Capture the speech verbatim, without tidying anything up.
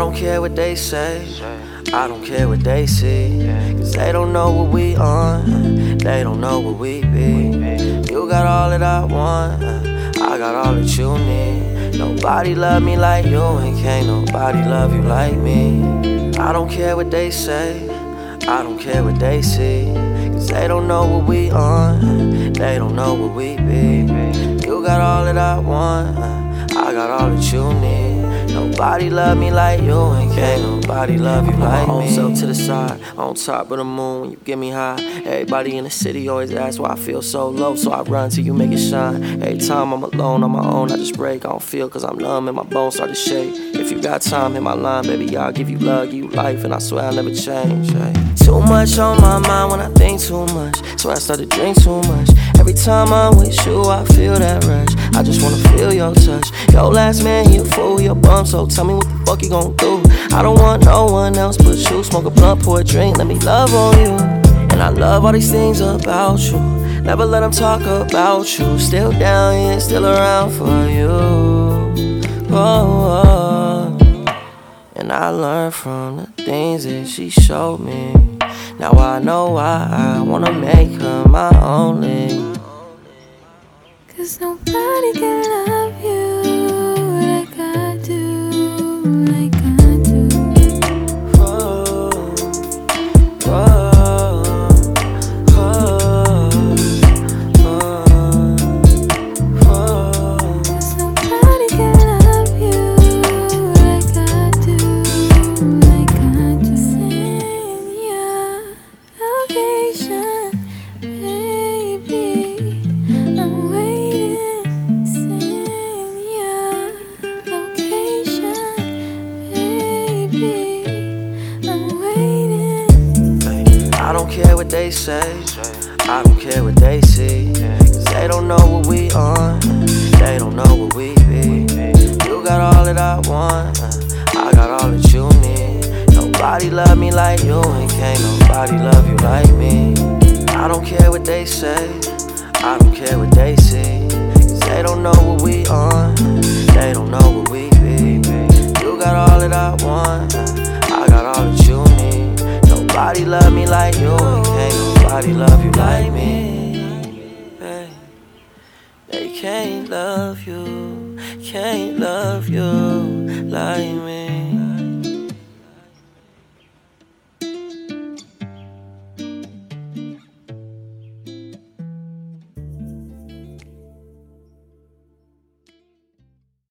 don't care what they say, I don't care what they see, cause they don't know what we on, they don't know what we be. You got all that I want, I got all that you need. Nobody love me like you, and can't nobody love you like me. I don't care what they say, I don't care what they see, cause they don't know what we on, they don't know what we be. You got all that I want, I got all that you need. Nobody love me like you, and can't nobody love you like me. On self to the side, on top of the moon, when you get me high. Everybody in the city always asks why I feel so low, so I run till you make it shine. Every time I'm alone on my own, I just break. I don't feel cause I'm numb and my bones start to shake. If you got time, hit my line, baby, I'll give you love, give you life, and I swear I'll never change. Hey. Too much on my mind when I think too much, so I start to drink too much. Every time I'm with you, I feel that rush. I just wanna feel your touch. Your last man, he a fool, he a bum, so tell me what the fuck you gon' do. I don't want no one else but you. Smoke a blunt, pour a drink, let me love on you. And I love all these things about you. Never let them talk about you. Still down here, still around for you. Oh, oh. And I learned from the things that she showed me. Now I know why I wanna make her my only. Cause nobody can love you like I do, like I do. Whoa, whoa, whoa, whoa, whoa. Cause nobody can love you like I do, like I do. Send your location, baby, I'm waiting. Send your location, baby, I'm waiting. I don't care what they say, I don't care what they see, cause they don't know what we on, they don't know what we be. You got all that I want, I got all that you need. Nobody love me like you, and can't nobody love you like me. I don't care what they say, I don't care what they see, cause they don't know what we on, they don't know what we be. You got all that I want, I got all that you need. Nobody love me like you, and can't nobody love you like me. Hey. They can't love you, can't love you like me.